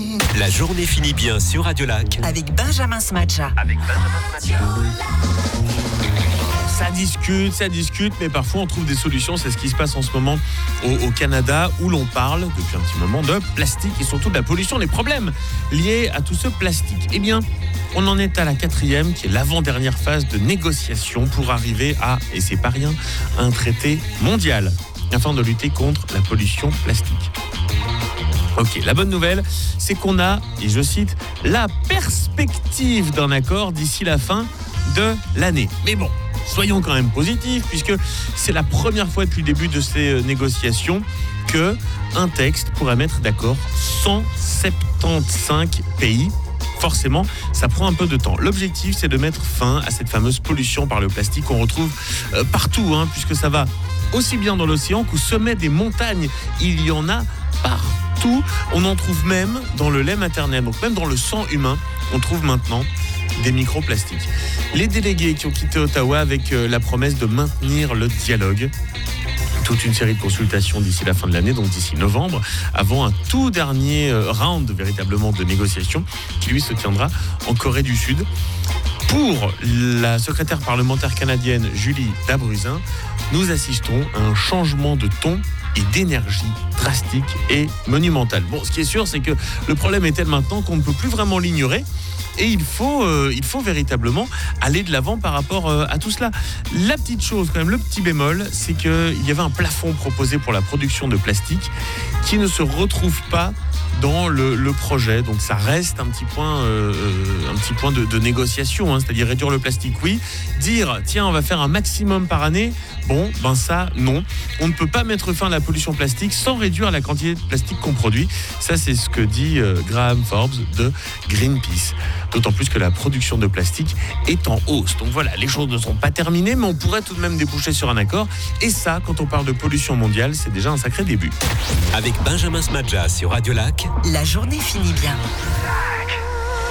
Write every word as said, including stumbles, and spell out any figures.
La journée finit bien sur Radio Lac. Avec Benjamin Smadja. Avec Benjamin Smadja. Ça discute, ça discute, mais parfois on trouve des solutions. C'est ce qui se passe en ce moment au, au Canada, où l'on parle depuis un petit moment de plastique et surtout de la pollution, des problèmes liés à tout ce plastique. Eh bien, on en est à la quatrième, qui est l'avant-dernière phase de négociation pour arriver à, et c'est pas rien, un traité mondial afin de lutter contre la pollution plastique. Ok, la bonne nouvelle, c'est qu'on a, et je cite, la perspective d'un accord d'ici la fin de l'année. Mais bon, soyons quand même positifs, puisque c'est la première fois depuis le début de ces négociations que un texte pourrait mettre d'accord cent soixante-quinze pays. Forcément, ça prend un peu de temps. L'objectif, c'est de mettre fin à cette fameuse pollution par le plastique qu'on retrouve euh, partout, hein, puisque ça va aussi bien dans l'océan qu'au sommet des montagnes. Il y en a partout. On en trouve même dans le lait maternel, donc même dans le sang humain, on trouve maintenant des microplastiques. Les délégués qui ont quitté Ottawa avec euh, la promesse de maintenir le dialogue. Toute une série de consultations d'ici la fin de l'année, donc d'ici novembre, avant un tout dernier round véritablement de négociations qui lui se tiendra en Corée du Sud. Pour la secrétaire parlementaire canadienne Julie Dabruzzin, nous assistons à un changement de ton et d'énergie drastique et monumental. Bon, ce qui est sûr, c'est que le problème est tel maintenant qu'on ne peut plus vraiment l'ignorer. Et il faut, euh, il faut véritablement aller de l'avant par rapport euh, à tout cela. La petite chose, quand même, le petit bémol, c'est qu'il y avait un plafond proposé pour la production de plastique qui ne se retrouve pas dans le, le projet. Donc ça reste un petit point, euh, un petit point de, de négociation, hein, c'est-à-dire réduire le plastique, oui. Dire, tiens, on va faire un maximum par année, bon, ben ça, non. On ne peut pas mettre fin à la pollution plastique sans réduire la quantité de plastique qu'on produit. Ça, c'est ce que dit euh, Graham Forbes de Greenpeace. D'autant plus que la production de plastique est en hausse. Donc voilà, les choses ne sont pas terminées, mais on pourrait tout de même déboucher sur un accord. Et ça, quand on parle de pollution mondiale, c'est déjà un sacré début. Avec Benjamin Smadja sur Radio Lac. La journée finit bien.